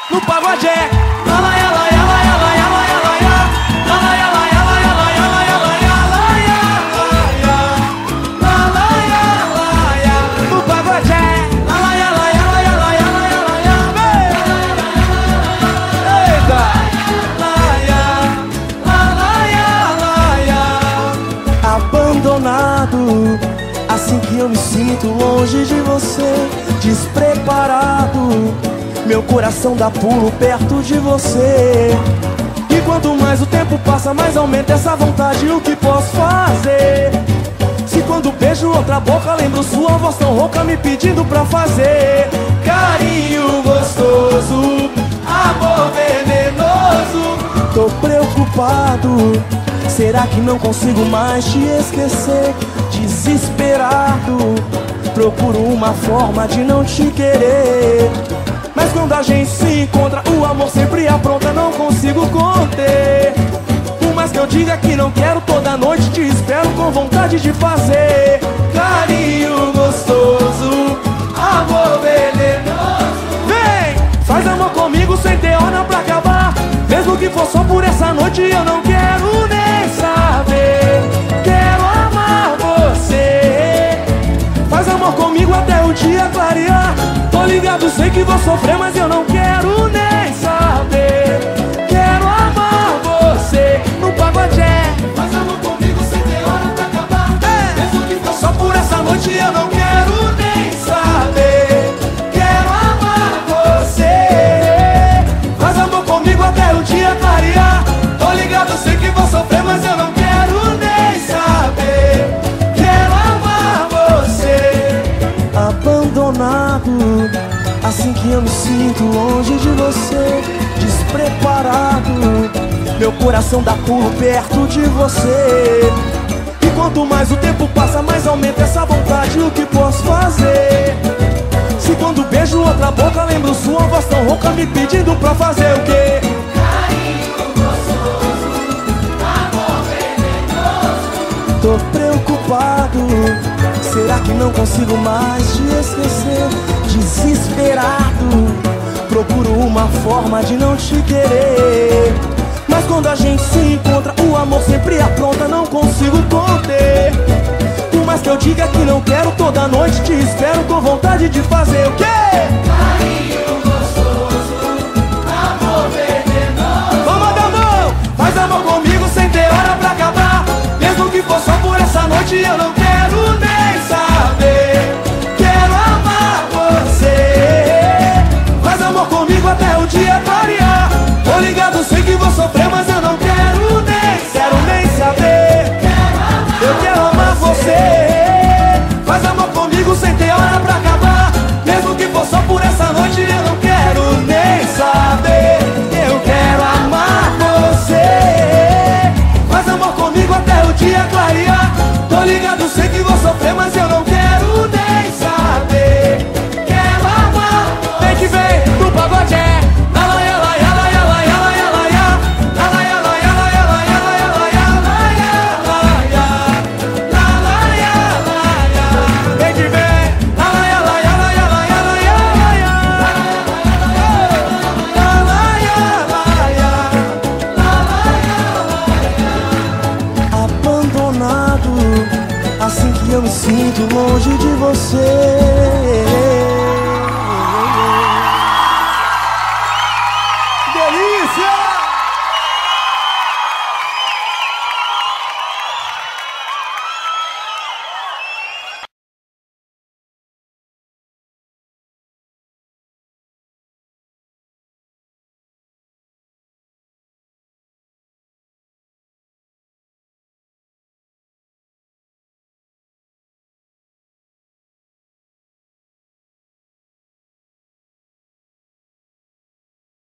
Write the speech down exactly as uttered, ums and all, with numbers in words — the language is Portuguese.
no pagode é lá lá lá lá lá lá lá lá lá lá lá lá no pagode é lá lá lá lá lá lá eita abandonado, assim que eu me sinto longe de você, despreparado, meu coração dá pulo perto de você. E quanto mais o tempo passa, mais aumenta essa vontade. O que posso fazer? Se quando beijo outra boca, lembro sua voz tão rouca me pedindo pra fazer carinho gostoso, amor venenoso. Tô preocupado, será que não consigo mais te esquecer? Desesperado, procuro uma forma de não te querer. Mas quando a gente se encontra, o amor sempre apronta, não consigo conter. Por mais que eu diga que não quero, toda noite te espero com vontade de fazer carinho gostoso, amor venenoso. Vem, faz amor comigo sem ter hora pra acabar. Mesmo que for só por essa noite, eu não quero nem saber. Quero amar você. Faz amor comigo até o dia clarear. Tô ligado, sei que vou sofrer, mas eu não quero nem saber. Quero amar você no pagode é. Faz amor comigo sem ter hora pra acabar. É. Mesmo que for Só por essa noite eu não quero nem saber. Quero amar você. Faz amor comigo até o dia clarear. Tô ligado, sei que vou sofrer, mas eu não quero nem saber. Quero amar você. Abandonado, assim que eu me sinto longe de você, despreparado, meu coração dá pulo perto de você. E quanto mais o tempo passa, mais aumenta essa vontade. O que posso fazer? Se quando beijo outra boca, lembro sua voz tão rouca me pedindo pra fazer o quê? carinho gostoso, amor venenoso. Tô preocupado, será que não consigo mais te esquecer? Desesperado, procuro uma forma de não te querer. Mas quando a gente se encontra, o amor sempre apronta, não consigo conter. Por mais que eu diga que não quero, toda noite te espero com vontade de fazer o quê? Carinho gostoso, amor venenoso. Vamos dar mão! Faz amor comigo sem ter hora pra acabar. Mesmo que for só por essa noite, eu não quero nem saber. Quero amar você. Faz amor comigo até o dia clarear. Tô ligado, sei que vou sofrer, mas eu não quero nem, quero nem saber. Eu quero amar você. Faz amor comigo sem ter hora pra acabar. Mesmo que for só por essa noite, eu não quero nem saber. Eu quero amar você. Faz amor comigo até o dia clarear. Tô ligado, sei que vou sofrer, mas eu não quero nem saber. Quero amar. Vem que vem, no pagode é. Lá lá lá lá lá lá lá lá lá lá lá lá vem que vem. Lá lá lá lá lá lá lá abandonado, assim que eu me sinto longe de você.